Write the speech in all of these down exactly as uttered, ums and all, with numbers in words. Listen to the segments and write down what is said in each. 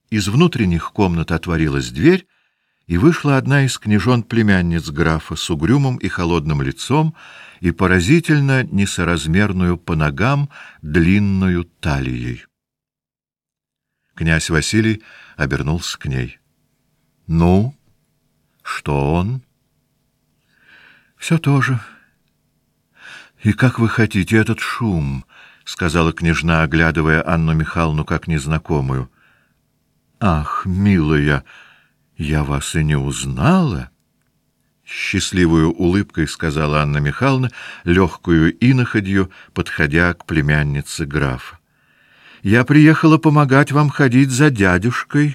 Из внутренних комнат отворилась дверь, и вышла одна из княжон-племянниц графа с угрюмым и холодным лицом и поразительно несоразмерную по ногам длинную талией. Князь Василий обернулся к ней. — Ну, что он? — Все то же. — И как вы хотите этот шум? — сказала княжна, оглядывая Анну Михайловну как незнакомую. — Ах, милая! Я вас и не узнала. Счастливую улыбкой сказала Анна Михайловна, легкую иноходью, подходя к племяннице графа. Я приехала помогать вам ходить за дядюшкой.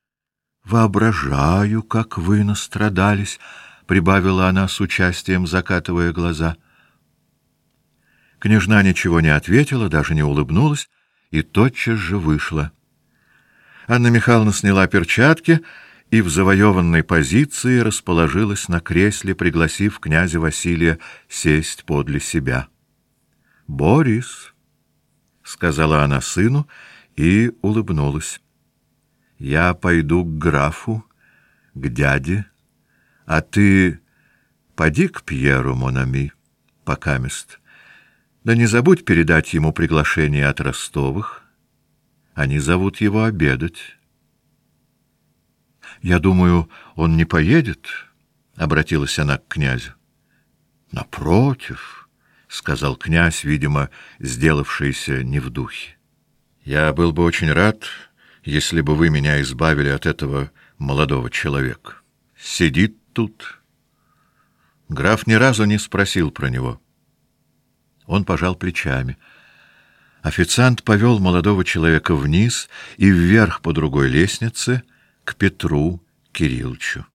Воображаю, как вы настрадались, прибавила она с участием, закатывая глаза. Княжна ничего не ответила, даже не улыбнулась, и тотчас же вышла. Анна Михайловна сняла перчатки и в завоеванной позиции расположилась на кресле, пригласив князя Василия сесть подле себя. — Борис, — сказала она сыну и улыбнулась, — я пойду к графу, к дяде, а ты поди к Пьеру, мон ами, покамест. Да не забудь передать ему приглашение от Ростовых. Они зовут его обедать. — Я думаю, он не поедет, — обратилась она к князю. — Напротив, — сказал князь, видимо, сделавшийся не в духе. — Я был бы очень рад, если бы вы меня избавили от этого молодого человека. Сидит тут. Граф ни разу не спросил про него. Он пожал плечами. Официант повел молодого человека вниз и вверх по другой лестнице, к Петру Кирилловичу.